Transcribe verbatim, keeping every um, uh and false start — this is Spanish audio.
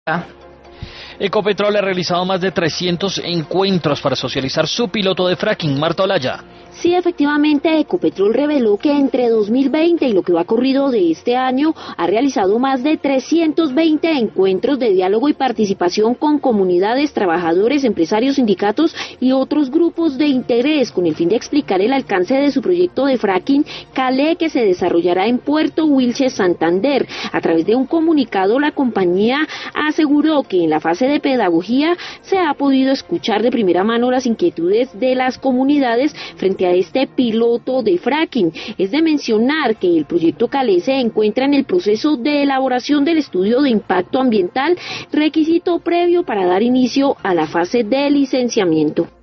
Ecopetrol ha realizado más de trescientos encuentros para socializar su piloto de fracking. Marta Olaya. Sí, efectivamente, Ecopetrol reveló que entre dos mil veinte y lo que va corrido de este año ha realizado más de trescientos veinte encuentros de diálogo y participación con comunidades, trabajadores, empresarios, sindicatos y otros grupos de interés con el fin de explicar el alcance de su proyecto de fracking Calé, que se desarrollará en Puerto Wilches, Santander. A través de un comunicado, la compañía aseguró que en la fase de pedagogía se ha podido escuchar de primera mano las inquietudes de las comunidades frente a este piloto de fracking. Es de mencionar que el proyecto Calé se encuentra en el proceso de elaboración del estudio de impacto ambiental, requisito previo para dar inicio a la fase de licenciamiento.